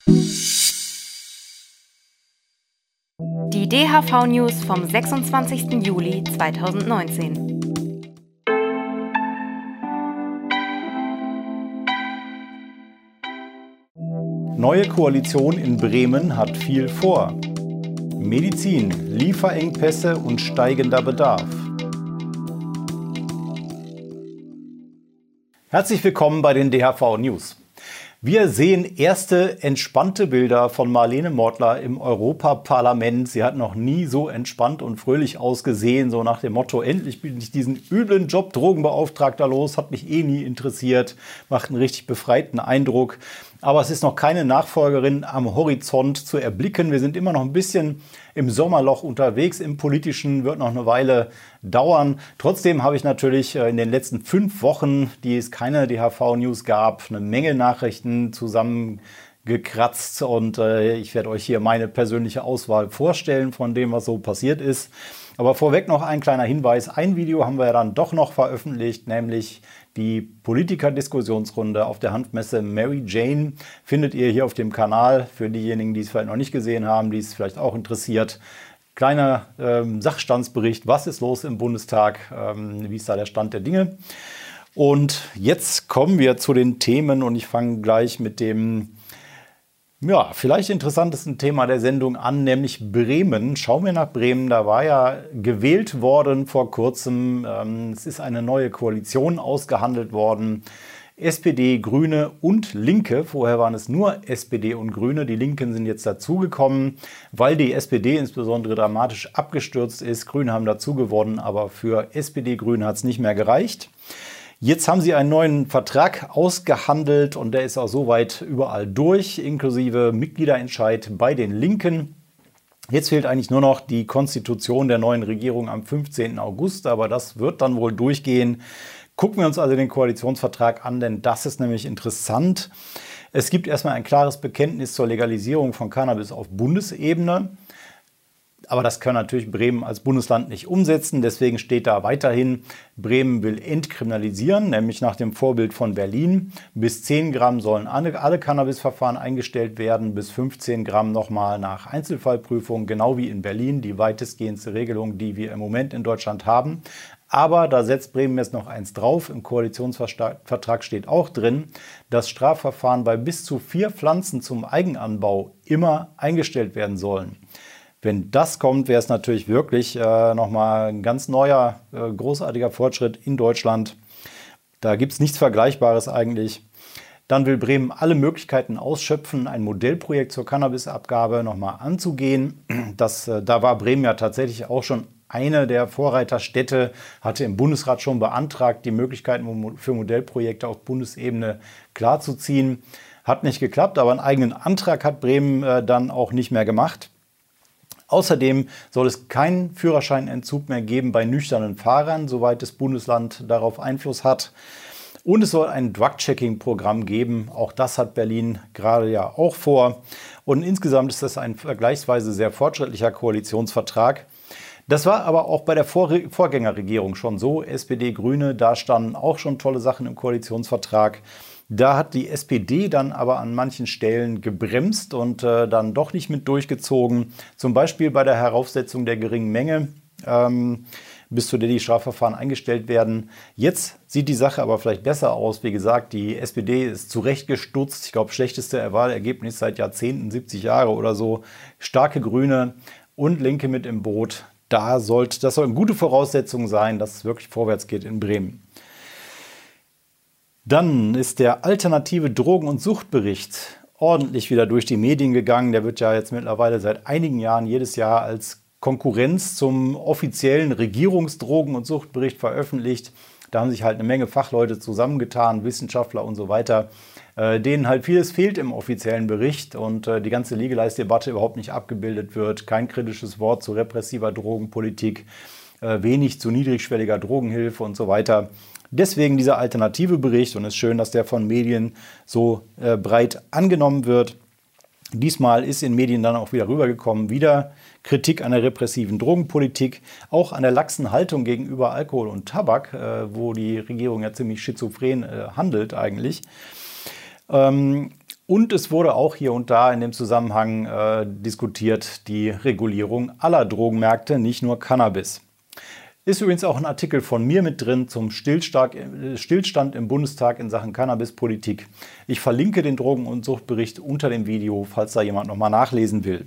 Die DHV-News vom 26. Juli 2019. Neue Koalition in Bremen hat viel vor. Medizin, Lieferengpässe und steigender Bedarf. Herzlich willkommen bei den DHV News. Wir sehen erste entspannte Bilder von Marlene Mortler im Europaparlament. Sie hat noch nie so entspannt und fröhlich ausgesehen, so nach dem Motto, endlich bin ich diesen üblen Job Drogenbeauftragter los, hat mich eh nie interessiert, macht einen richtig befreiten Eindruck. Aber es ist noch keine Nachfolgerin am Horizont zu erblicken. Wir sind immer noch ein bisschen im Sommerloch unterwegs. Im Politischen wird noch eine Weile dauern. Trotzdem habe ich natürlich in den letzten 5 Wochen, die es keine DHV-News gab, eine Menge Nachrichten zusammengekratzt. Und ich werde euch hier meine persönliche Auswahl vorstellen von dem, was so passiert ist. Aber vorweg noch ein kleiner Hinweis. Ein Video haben wir ja dann doch noch veröffentlicht, nämlich die Politiker-Diskussionsrunde auf der Hanfmesse Mary Jane findet ihr hier auf dem Kanal. Für diejenigen, die es vielleicht noch nicht gesehen haben, die es vielleicht auch interessiert. Kleiner Sachstandsbericht, was ist los im Bundestag, wie ist da der Stand der Dinge. Und jetzt kommen wir zu den Themen und ich fange gleich mit dem vielleicht interessantesten Thema der Sendung an, nämlich Bremen. Schauen wir nach Bremen, da war ja gewählt worden vor kurzem. Es ist eine neue Koalition ausgehandelt worden. SPD, Grüne und Linke. Vorher waren es nur SPD und Grüne. Die Linken sind jetzt dazugekommen, weil die SPD insbesondere dramatisch abgestürzt ist. Grüne haben dazu gewonnen, aber für SPD, Grüne hat es nicht mehr gereicht. Jetzt haben sie einen neuen Vertrag ausgehandelt und der ist auch soweit überall durch, inklusive Mitgliederentscheid bei den Linken. Jetzt fehlt eigentlich nur noch die Konstitution der neuen Regierung am 15. August, aber das wird dann wohl durchgehen. Gucken wir uns also den Koalitionsvertrag an, denn das ist nämlich interessant. Es gibt erstmal ein klares Bekenntnis zur Legalisierung von Cannabis auf Bundesebene. Aber das kann natürlich Bremen als Bundesland nicht umsetzen. Deswegen steht da weiterhin, Bremen will entkriminalisieren, nämlich nach dem Vorbild von Berlin. Bis 10 Gramm sollen alle Cannabisverfahren eingestellt werden, bis 15 Gramm nochmal nach Einzelfallprüfung, genau wie in Berlin, die weitestgehendste Regelung, die wir im Moment in Deutschland haben. Aber da setzt Bremen jetzt noch eins drauf. Im Koalitionsvertrag steht auch drin, dass Strafverfahren bei bis zu 4 Pflanzen zum Eigenanbau immer eingestellt werden sollen. Wenn das kommt, wäre es natürlich wirklich nochmal ein ganz neuer, großartiger Fortschritt in Deutschland. Da gibt es nichts Vergleichbares eigentlich. Dann will Bremen alle Möglichkeiten ausschöpfen, ein Modellprojekt zur Cannabisabgabe nochmal anzugehen. Da war Bremen ja tatsächlich auch schon eine der Vorreiterstädte, hatte im Bundesrat schon beantragt, die Möglichkeiten für Modellprojekte auf Bundesebene klarzuziehen. Hat nicht geklappt, aber einen eigenen Antrag hat Bremen dann auch nicht mehr gemacht. Außerdem soll es keinen Führerscheinentzug mehr geben bei nüchternen Fahrern, soweit das Bundesland darauf Einfluss hat. Und es soll ein Drug-Checking-Programm geben. Auch das hat Berlin gerade ja auch vor. Und insgesamt ist das ein vergleichsweise sehr fortschrittlicher Koalitionsvertrag. Das war aber auch bei der Vorgängerregierung schon so. SPD, Grüne, da standen auch schon tolle Sachen im Koalitionsvertrag. Da hat die SPD dann aber an manchen Stellen gebremst und dann doch nicht mit durchgezogen. Zum Beispiel bei der Heraufsetzung der geringen Menge, bis zu der die Strafverfahren eingestellt werden. Jetzt sieht die Sache aber vielleicht besser aus. Wie gesagt, die SPD ist zurechtgestutzt. Ich glaube, schlechteste Wahlergebnis seit Jahrzehnten, 70 Jahre oder so. Starke Grüne und Linke mit im Boot. Das sollten gute Voraussetzungen sein, dass es wirklich vorwärts geht in Bremen. Dann ist der alternative Drogen- und Suchtbericht ordentlich wieder durch die Medien gegangen. Der wird ja jetzt mittlerweile seit einigen Jahren jedes Jahr als Konkurrenz zum offiziellen Regierungsdrogen- und Suchtbericht veröffentlicht. Da haben sich halt eine Menge Fachleute zusammengetan, Wissenschaftler und so weiter, denen halt vieles fehlt im offiziellen Bericht und die ganze Legalize-Debatte überhaupt nicht abgebildet wird. Kein kritisches Wort zu repressiver Drogenpolitik, wenig zu niedrigschwelliger Drogenhilfe und so weiter. Deswegen dieser alternative Bericht und es ist schön, dass der von Medien so breit angenommen wird. Diesmal ist in Medien dann auch wieder rübergekommen, wieder Kritik an der repressiven Drogenpolitik, auch an der laxen Haltung gegenüber Alkohol und Tabak, wo die Regierung ja ziemlich schizophren handelt eigentlich. Und Und es wurde auch hier und da in dem Zusammenhang diskutiert, die Regulierung aller Drogenmärkte, nicht nur Cannabis. Ist übrigens auch ein Artikel von mir mit drin zum Stillstand im Bundestag in Sachen Cannabispolitik. Ich verlinke den Drogen- und Suchtbericht unter dem Video, falls da jemand nochmal nachlesen will.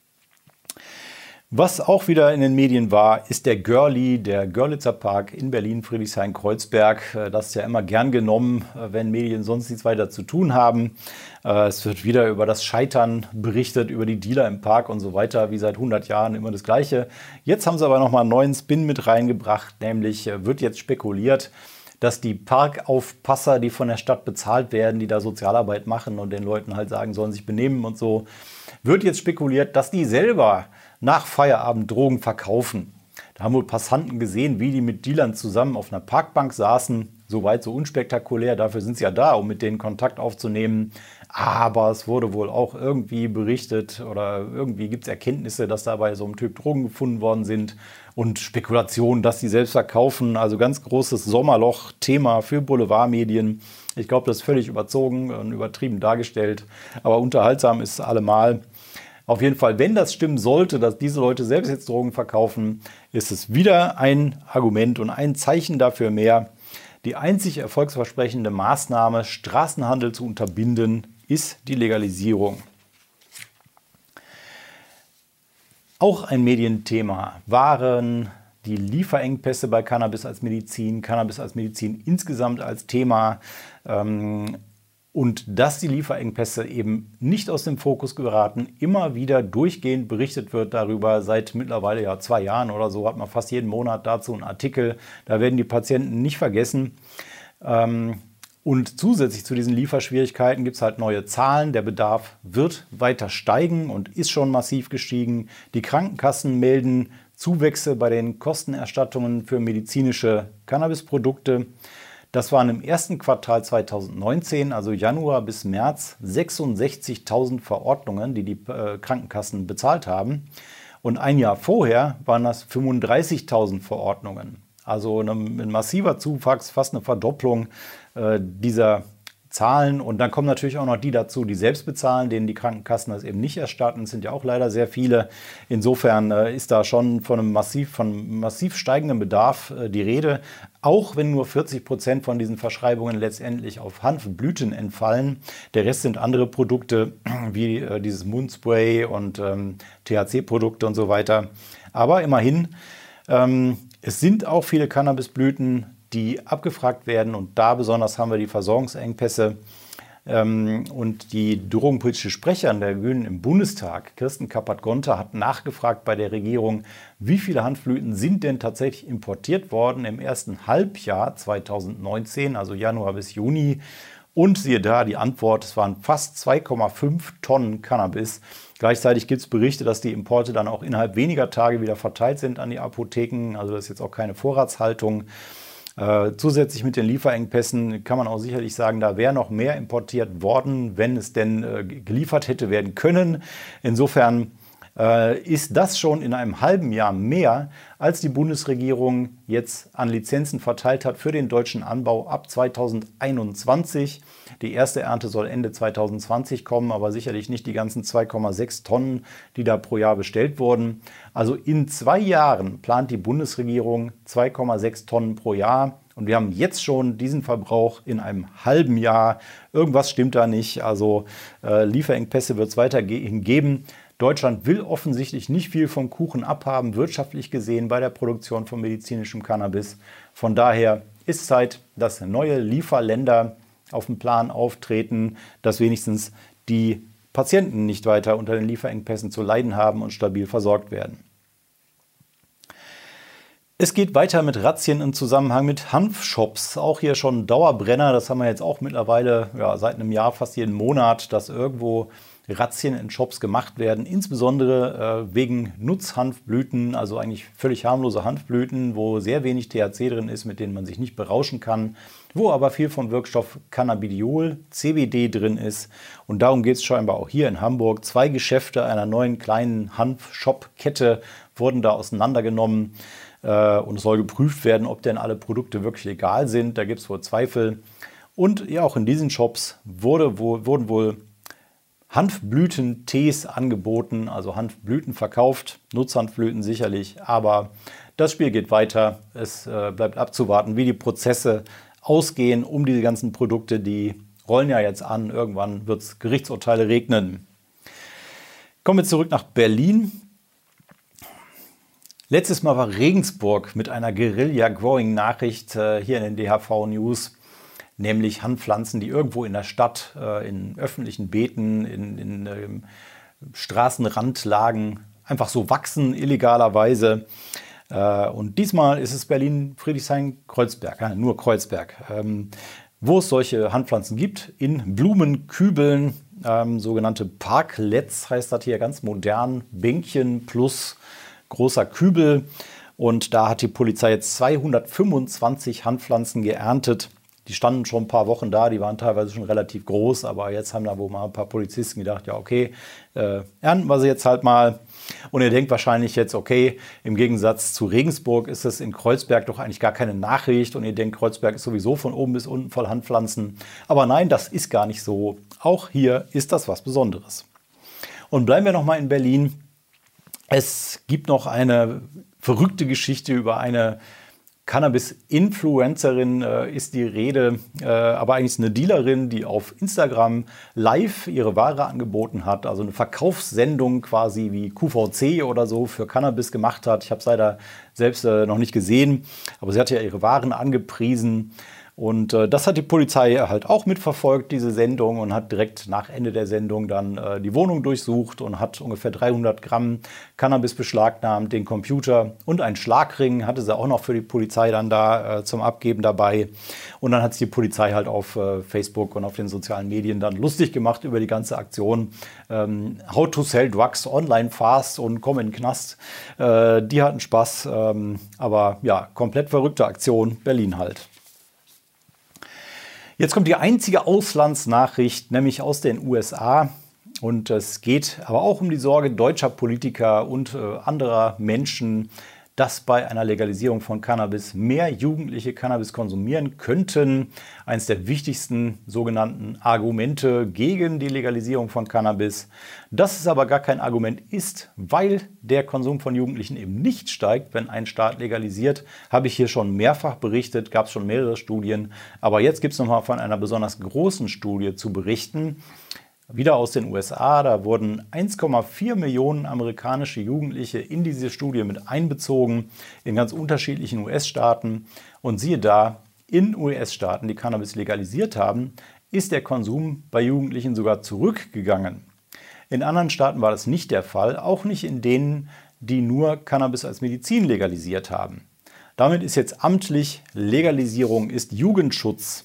Was auch wieder in den Medien war, ist der Görli, der Görlitzer Park in Berlin, Friedrichshain-Kreuzberg. Das ist ja immer gern genommen, wenn Medien sonst nichts weiter zu tun haben. Es wird wieder über das Scheitern berichtet, über die Dealer im Park und so weiter, wie seit 100 Jahren immer das Gleiche. Jetzt haben sie aber nochmal einen neuen Spin mit reingebracht, nämlich wird jetzt spekuliert, dass die Parkaufpasser, die von der Stadt bezahlt werden, die da Sozialarbeit machen und den Leuten halt sagen, sollen sich benehmen und so, wird jetzt spekuliert, dass die selber nach Feierabend Drogen verkaufen. Da haben wohl Passanten gesehen, wie die mit Dealern zusammen auf einer Parkbank saßen. Soweit so unspektakulär, dafür sind sie ja da, um mit denen Kontakt aufzunehmen. Aber es wurde wohl auch irgendwie berichtet oder irgendwie gibt es Erkenntnisse, dass da bei so einem Typ Drogen gefunden worden sind und Spekulationen, dass die selbst verkaufen. Also ganz großes Sommerloch-Thema für Boulevardmedien. Ich glaube, das ist völlig überzogen und übertrieben dargestellt, aber unterhaltsam ist es allemal. Auf jeden Fall, wenn das stimmen sollte, dass diese Leute selbst jetzt Drogen verkaufen, ist es wieder ein Argument und ein Zeichen dafür mehr. Die einzig erfolgsversprechende Maßnahme, Straßenhandel zu unterbinden, ist die Legalisierung. Auch ein Medienthema waren die Lieferengpässe bei Cannabis als Medizin insgesamt als Thema. Und dass die Lieferengpässe eben nicht aus dem Fokus geraten, immer wieder durchgehend berichtet wird darüber, seit mittlerweile ja 2 Jahren oder so, hat man fast jeden Monat dazu einen Artikel. Da werden die Patienten nicht vergessen. Und zusätzlich zu diesen Lieferschwierigkeiten gibt es halt neue Zahlen. Der Bedarf wird weiter steigen und ist schon massiv gestiegen. Die Krankenkassen melden Zuwächse bei den Kostenerstattungen für medizinische Cannabisprodukte. Das waren im ersten Quartal 2019, also Januar bis März, 66.000 Verordnungen, die Krankenkassen bezahlt haben. Und ein Jahr vorher waren das 35.000 Verordnungen. Also ein massiver Zuwachs, fast eine Verdopplung dieser Zahlen. Und dann kommen natürlich auch noch die dazu, die selbst bezahlen, denen die Krankenkassen das eben nicht erstatten. Es sind ja auch leider sehr viele. Insofern ist da schon von massiv steigendem Bedarf die Rede. Auch wenn nur 40% von diesen Verschreibungen letztendlich auf Hanfblüten entfallen. Der Rest sind andere Produkte wie dieses Mundspray und THC-Produkte und so weiter. Aber immerhin, es sind auch viele Cannabisblüten, die abgefragt werden. Und da besonders haben wir die Versorgungsengpässe. Und die drogenpolitische Sprecherin der Grünen im Bundestag, Kirsten Kappert-Gonter, hat nachgefragt bei der Regierung, wie viele Hanfblüten sind denn tatsächlich importiert worden im ersten Halbjahr 2019, also Januar bis Juni. Und siehe da, die Antwort, es waren fast 2,5 Tonnen Cannabis. Gleichzeitig gibt es Berichte, dass die Importe dann auch innerhalb weniger Tage wieder verteilt sind an die Apotheken. Also das ist jetzt auch keine Vorratshaltung. Zusätzlich mit den Lieferengpässen kann man auch sicherlich sagen, da wäre noch mehr importiert worden, wenn es denn geliefert hätte werden können. Insofern ist das schon in einem halben Jahr mehr, als die Bundesregierung jetzt an Lizenzen verteilt hat für den deutschen Anbau ab 2021. Die erste Ernte soll Ende 2020 kommen, aber sicherlich nicht die ganzen 2,6 Tonnen, die da pro Jahr bestellt wurden. Also in 2 Jahren plant die Bundesregierung 2,6 Tonnen pro Jahr. Und wir haben jetzt schon diesen Verbrauch in einem halben Jahr. Irgendwas stimmt da nicht. Also Lieferengpässe wird es weiterhin geben. Deutschland will offensichtlich nicht viel vom Kuchen abhaben, wirtschaftlich gesehen, bei der Produktion von medizinischem Cannabis. Von daher ist Zeit, dass neue Lieferländer auf dem Plan auftreten, dass wenigstens die Patienten nicht weiter unter den Lieferengpässen zu leiden haben und stabil versorgt werden. Es geht weiter mit Razzien im Zusammenhang mit Hanfshops. Auch hier schon ein Dauerbrenner. Das haben wir jetzt auch mittlerweile seit einem Jahr, fast jeden Monat, dass irgendwo Razzien in Shops gemacht werden, insbesondere wegen Nutzhanfblüten, also eigentlich völlig harmlose Hanfblüten, wo sehr wenig THC drin ist, mit denen man sich nicht berauschen kann, wo aber viel vom Wirkstoff Cannabidiol, CBD drin ist. Und darum geht es scheinbar auch hier in Hamburg. 2 Geschäfte einer neuen kleinen Hanf-Shop-Kette wurden da auseinandergenommen und es soll geprüft werden, ob denn alle Produkte wirklich legal sind. Da gibt es wohl Zweifel. Und ja, auch in diesen Shops wurden wohl Hanfblütentees angeboten, also Hanfblüten verkauft, Nutzhanfblüten sicherlich, aber das Spiel geht weiter. Es bleibt abzuwarten, wie die Prozesse ausgehen um diese ganzen Produkte, die rollen ja jetzt an, irgendwann wird es Gerichtsurteile regnen. Kommen wir zurück nach Berlin. Letztes Mal war Regensburg mit einer Guerilla-Growing-Nachricht hier in den DHV News, nämlich Hanfpflanzen, die irgendwo in der Stadt, in öffentlichen Beeten, in Straßenrandlagen einfach so wachsen, illegalerweise. Und diesmal ist es Berlin-Friedrichshain-Kreuzberg, nur Kreuzberg, wo es solche Hanfpflanzen gibt, in Blumenkübeln, sogenannte Parklets heißt das hier, ganz modern, Bänkchen plus großer Kübel. Und da hat die Polizei jetzt 225 Hanfpflanzen geerntet. Die standen schon ein paar Wochen da, die waren teilweise schon relativ groß, aber jetzt haben da wohl mal ein paar Polizisten gedacht, ja okay, ernten wir sie jetzt halt mal. Und ihr denkt wahrscheinlich jetzt, okay, im Gegensatz zu Regensburg ist es in Kreuzberg doch eigentlich gar keine Nachricht und ihr denkt, Kreuzberg ist sowieso von oben bis unten voll Hanfpflanzen. Aber nein, das ist gar nicht so. Auch hier ist das was Besonderes. Und bleiben wir nochmal in Berlin. Es gibt noch eine verrückte Geschichte über eine Cannabis-Influencerin ist die Rede, aber eigentlich ist eine Dealerin, die auf Instagram live ihre Ware angeboten hat, also eine Verkaufssendung quasi wie QVC oder so für Cannabis gemacht hat. Ich habe es leider selbst noch nicht gesehen, aber sie hat ja ihre Waren angepriesen. Und das hat die Polizei halt auch mitverfolgt, diese Sendung, und hat direkt nach Ende der Sendung dann die Wohnung durchsucht und hat ungefähr 300 Gramm Cannabis beschlagnahmt, den Computer und einen Schlagring hatte sie auch noch für die Polizei dann da zum Abgeben dabei. Und dann hat sich die Polizei halt auf Facebook und auf den sozialen Medien dann lustig gemacht über die ganze Aktion. How to sell drugs online fast und komm in den Knast. Die hatten Spaß, aber ja, komplett verrückte Aktion, Berlin halt. Jetzt kommt die einzige Auslandsnachricht, nämlich aus den USA. Und es geht aber auch um die Sorge deutscher Politiker und anderer Menschen, dass bei einer Legalisierung von Cannabis mehr Jugendliche Cannabis konsumieren könnten. Eines der wichtigsten sogenannten Argumente gegen die Legalisierung von Cannabis. Dass es aber gar kein Argument ist, weil der Konsum von Jugendlichen eben nicht steigt, wenn ein Staat legalisiert, habe ich hier schon mehrfach berichtet, gab es schon mehrere Studien. Aber jetzt gibt es nochmal von einer besonders großen Studie zu berichten. Wieder aus den USA, da wurden 1,4 Millionen amerikanische Jugendliche in diese Studie mit einbezogen, in ganz unterschiedlichen US-Staaten. Und siehe da, in US-Staaten, die Cannabis legalisiert haben, ist der Konsum bei Jugendlichen sogar zurückgegangen. In anderen Staaten war das nicht der Fall, auch nicht in denen, die nur Cannabis als Medizin legalisiert haben. Damit ist jetzt amtlich, Legalisierung ist Jugendschutz.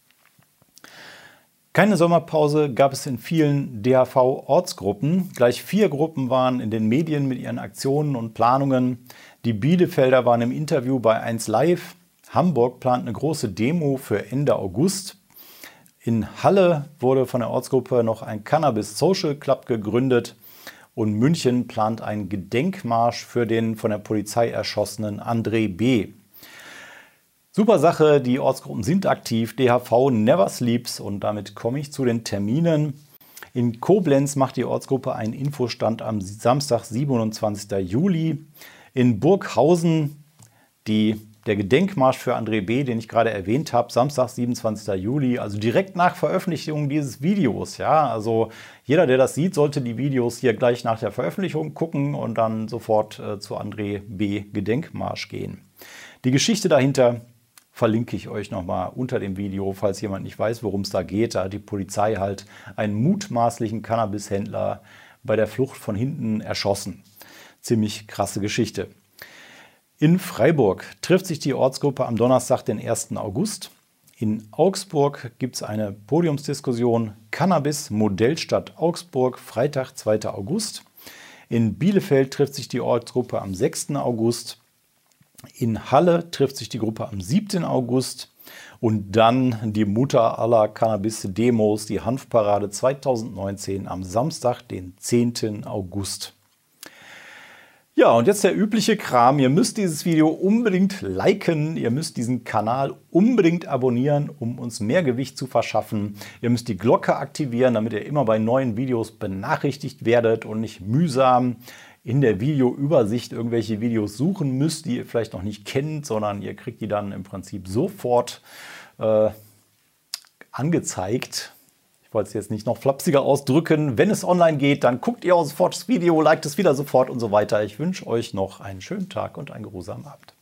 Keine Sommerpause gab es in vielen DHV-Ortsgruppen. Gleich 4 Gruppen waren in den Medien mit ihren Aktionen und Planungen. Die Bielefelder waren im Interview bei 1 Live. Hamburg plant eine große Demo für Ende August. In Halle wurde von der Ortsgruppe noch ein Cannabis Social Club gegründet. Und München plant einen Gedenkmarsch für den von der Polizei erschossenen André B. Super Sache, die Ortsgruppen sind aktiv, DHV never sleeps, und damit komme ich zu den Terminen. In Koblenz macht die Ortsgruppe einen Infostand am Samstag, 27. Juli. In Burghausen der Gedenkmarsch für André B., den ich gerade erwähnt habe, Samstag, 27. Juli, also direkt nach Veröffentlichung dieses Videos. Ja, also jeder, der das sieht, sollte die Videos hier gleich nach der Veröffentlichung gucken und dann sofort zu André B. Gedenkmarsch gehen. Die Geschichte dahinter verlinke ich euch nochmal unter dem Video, falls jemand nicht weiß, worum es da geht. Da hat die Polizei halt einen mutmaßlichen Cannabishändler bei der Flucht von hinten erschossen. Ziemlich krasse Geschichte. In Freiburg trifft sich die Ortsgruppe am Donnerstag, den 1. August. In Augsburg gibt es eine Podiumsdiskussion Cannabis Modellstadt Augsburg, Freitag, 2. August. In Bielefeld trifft sich die Ortsgruppe am 6. August. In Halle trifft sich die Gruppe am 7. August und dann die Mutter aller Cannabis-Demos, die Hanfparade 2019 am Samstag, den 10. August. Ja, und jetzt der übliche Kram. Ihr müsst dieses Video unbedingt liken. Ihr müsst diesen Kanal unbedingt abonnieren, um uns mehr Gewicht zu verschaffen. Ihr müsst die Glocke aktivieren, damit ihr immer bei neuen Videos benachrichtigt werdet und nicht mühsam in der Videoübersicht irgendwelche Videos suchen müsst, die ihr vielleicht noch nicht kennt, sondern ihr kriegt die dann im Prinzip sofort angezeigt. Ich wollte es jetzt nicht noch flapsiger ausdrücken. Wenn es online geht, dann guckt ihr auch sofort das Video, liked es wieder sofort und so weiter. Ich wünsche euch noch einen schönen Tag und einen geruhsamen Abend.